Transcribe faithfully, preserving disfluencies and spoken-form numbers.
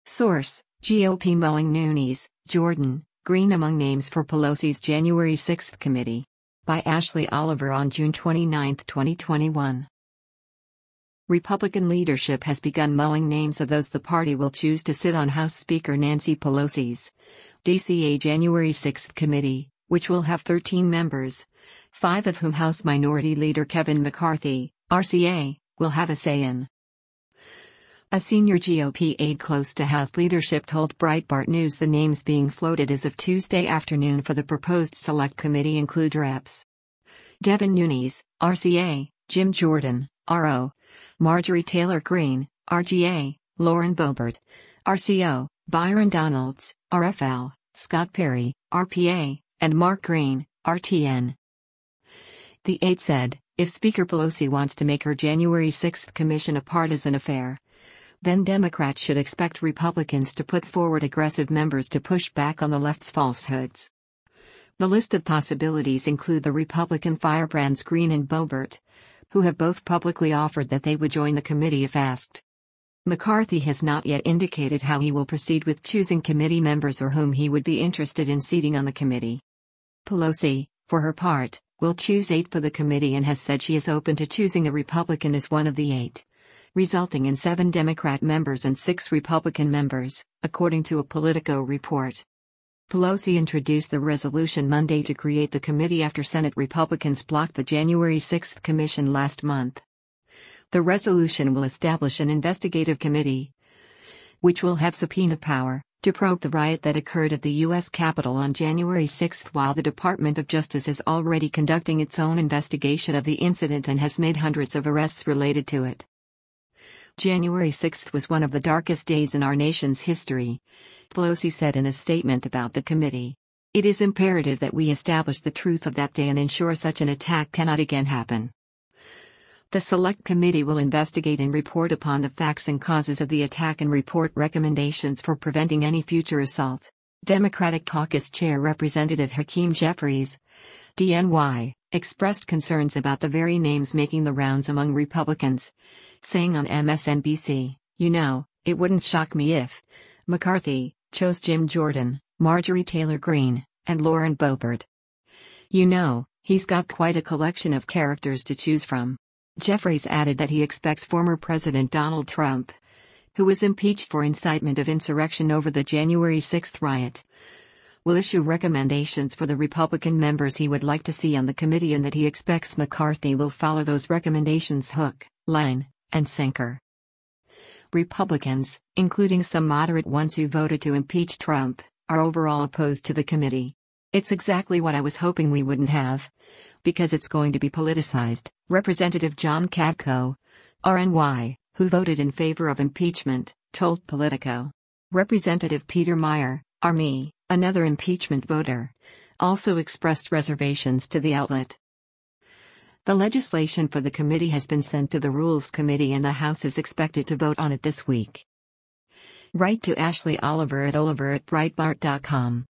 Source: G O P mulling Nunes, Jordan, Green among names for Pelosi's January sixth committee. By Ashley Oliver on June twenty-ninth, twenty twenty-one. Republican leadership has begun mulling names of those the party will choose to sit on House Speaker Nancy Pelosi's D C A January sixth committee, which will have thirteen members, five of whom House Minority Leader Kevin McCarthy, R C A, will have a say in. A senior G O P aide close to House leadership told Breitbart News the names being floated as of Tuesday afternoon for the proposed select committee include Reps Devin Nunes, R C A, Jim Jordan, R O, Marjorie Taylor Greene, R G A, Lauren Boebert, R C O, Byron Donalds, R F L, Scott Perry, R P A, and Mark Green, R T N. The aide said, if Speaker Pelosi wants to make her January sixth commission a partisan affair, then Democrats should expect Republicans to put forward aggressive members to push back on the left's falsehoods. The list of possibilities include the Republican firebrands Greene and Boebert, who have both publicly offered that they would join the committee if asked. McCarthy has not yet indicated how he will proceed with choosing committee members or whom he would be interested in seating on the committee. Pelosi, for her part, will choose eight for the committee and has said she is open to choosing a Republican as one of the eight, resulting in seven Democrat members and six Republican members, according to a Politico report. Pelosi introduced the resolution Monday to create the committee after Senate Republicans blocked the January sixth commission last month. The resolution will establish an investigative committee, which will have subpoena power, to probe the riot that occurred at the U S Capitol on January sixth, while the Department of Justice is already conducting its own investigation of the incident and has made hundreds of arrests related to it. January sixth was one of the darkest days in our nation's history, Pelosi said in a statement about the committee. It is imperative that we establish the truth of that day and ensure such an attack cannot again happen. The Select Committee will investigate and report upon the facts and causes of the attack and report recommendations for preventing any future assault. Democratic Caucus Chair Representative Hakeem Jeffries, D N Y, expressed concerns about the very names making the rounds among Republicans, saying on M S N B C, "You know, it wouldn't shock me if McCarthy chose Jim Jordan, Marjorie Taylor Greene, and Lauren Boebert. You know, he's got quite a collection of characters to choose from." Jeffries added that he expects former President Donald Trump, who was impeached for incitement of insurrection over the January sixth riot, will issue recommendations for the Republican members he would like to see on the committee and that he expects McCarthy will follow those recommendations hook, line, and sinker. Republicans, including some moderate ones who voted to impeach Trump, are overall opposed to the committee. It's exactly what I was hoping we wouldn't have, because it's going to be politicized, Representative John Katko, R N Y, who voted in favor of impeachment, told Politico. Representative Peter Meijer, R M E, another impeachment voter, also expressed reservations to the outlet. The legislation for the committee has been sent to the Rules Committee and the House is expected to vote on it this week. Write to Ashley Oliver at Oliver at Breitbart dot com.